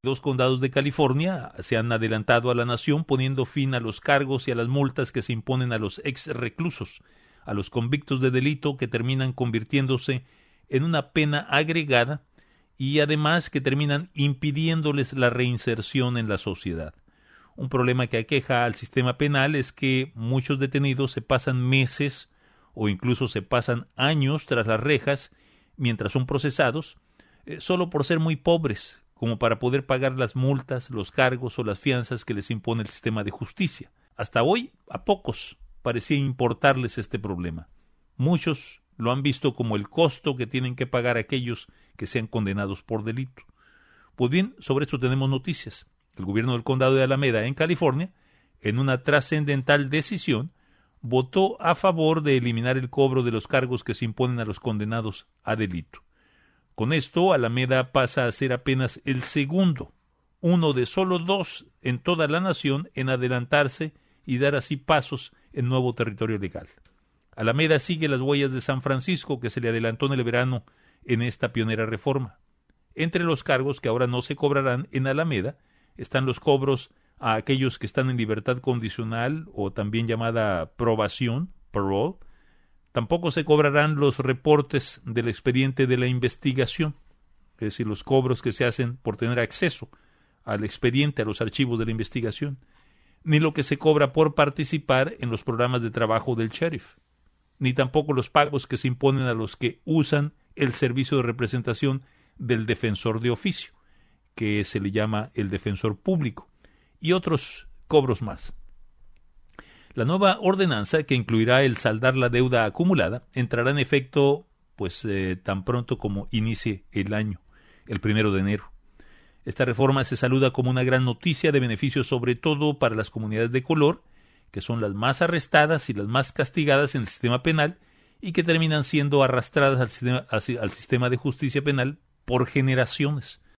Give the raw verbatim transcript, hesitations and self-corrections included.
Dos condados de California se han adelantado a la nación poniendo fin a los cargos y a las multas que se imponen a los ex reclusos, a los convictos de delito que terminan convirtiéndose en una pena agregada y además que terminan impidiéndoles la reinserción en la sociedad. Un problema que aqueja al sistema penal es que muchos detenidos se pasan meses o incluso se pasan años tras las rejas mientras son procesados, eh, solo por ser muy pobres, como para poder pagar las multas, los cargos o las fianzas que les impone el sistema de justicia. Hasta hoy, a pocos parecía importarles este problema. Muchos lo han visto como el costo que tienen que pagar aquellos que sean condenados por delito. Pues bien, sobre esto tenemos noticias. El gobierno del condado de Alameda, en California, en una trascendental decisión, votó a favor de eliminar el cobro de los cargos que se imponen a los condenados a delito. Con esto, Alameda pasa a ser apenas el segundo, uno de solo dos en toda la nación en adelantarse y dar así pasos en nuevo territorio legal. Alameda sigue las huellas de San Francisco, que se le adelantó en el verano en esta pionera reforma. Entre los cargos que ahora no se cobrarán en Alameda están los cobros a aquellos que están en libertad condicional o también llamada probación, parole. Tampoco se cobrarán los reportes del expediente de la investigación, es decir, los cobros que se hacen por tener acceso al expediente, a los archivos de la investigación, ni lo que se cobra por participar en los programas de trabajo del sheriff, ni tampoco los pagos que se imponen a los que usan el servicio de representación del defensor de oficio, que se le llama el defensor público, y otros cobros más. La nueva ordenanza, que incluirá el saldar la deuda acumulada, entrará en efecto pues eh, tan pronto como inicie el año, el primero de enero. Esta reforma se saluda como una gran noticia de beneficio sobre todo para las comunidades de color, que son las más arrestadas y las más castigadas en el sistema penal y que terminan siendo arrastradas al sistema, al sistema de justicia penal por generaciones.